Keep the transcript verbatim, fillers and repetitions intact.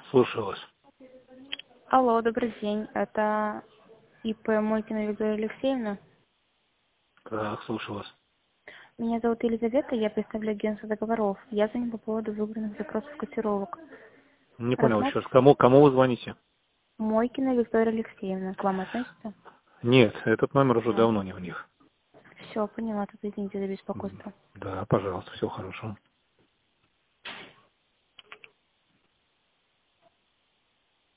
Слушаю вас. Алло, добрый день. Это ИП Мойкина Виктория Алексеевна. Так, слушаю вас. Меня зовут Елизавета, я представляю агентство договоров. Я звоню по поводу выбранных запросов котировок. Не понял еще Рассмотр... раз. Кому, кому вы звоните? Мойкина Виктория Алексеевна. К вам относится? Нет, этот номер уже Нет. давно не у них. Все, поняла. Тут извините за М, беспокойство. Да, пожалуйста, всего хорошего.